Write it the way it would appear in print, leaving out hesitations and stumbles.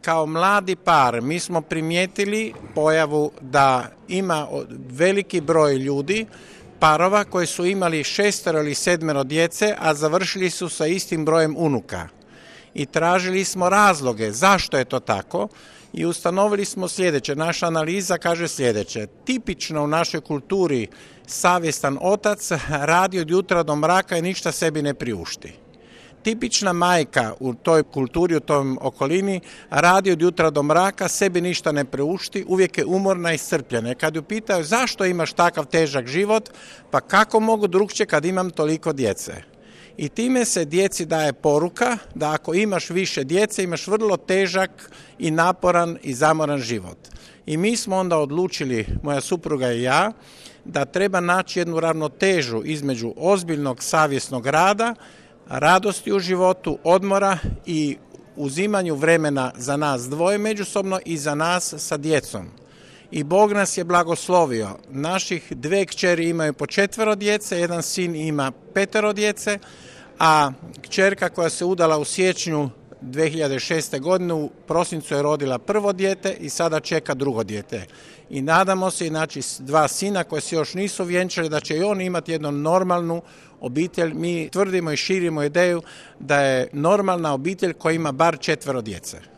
kao mladi par mi smo primijetili pojavu da ima veliki broj ljudi, parova koji su imali 6 ili 7 djece, a završili su sa istim brojem unuka. I tražili smo razloge zašto je to tako i ustanovili smo sljedeće. Naša analiza kaže sljedeće. Tipično u našoj kulturi savjestan otac radi od jutra do mraka i ništa sebi ne priušti. Tipična majka u toj kulturi, u tom okolini, radi od jutra do mraka, sebi ništa ne priušti, uvijek je umorna i iscrpljena. Kad ju pitaju zašto imaš takav težak život, pa kako mogu drukčije kad imam toliko djece? I time se djeci daje poruka da ako imaš više djece, imaš vrlo težak i naporan i zamoran život. I mi smo onda odlučili, moja supruga i ja, da treba naći jednu ravnotežu između ozbiljnog savjesnog rada, radosti u životu, odmora i uzimanju vremena za nas dvoje međusobno i za nas sa djecom. I Bog nas je blagoslovio. Naših 2 kćeri imaju po 4 djece, jedan sin ima 5 djece, a kćerka koja se udala u siječnju 2006. godine u prosincu je rodila prvo dijete i sada čeka drugo dijete. I nadamo se, znači 2 sina koji se još nisu vjenčali, da će i oni imati jednu normalnu obitelj. Mi tvrdimo i širimo ideju da je normalna obitelj koja ima bar 4 djece.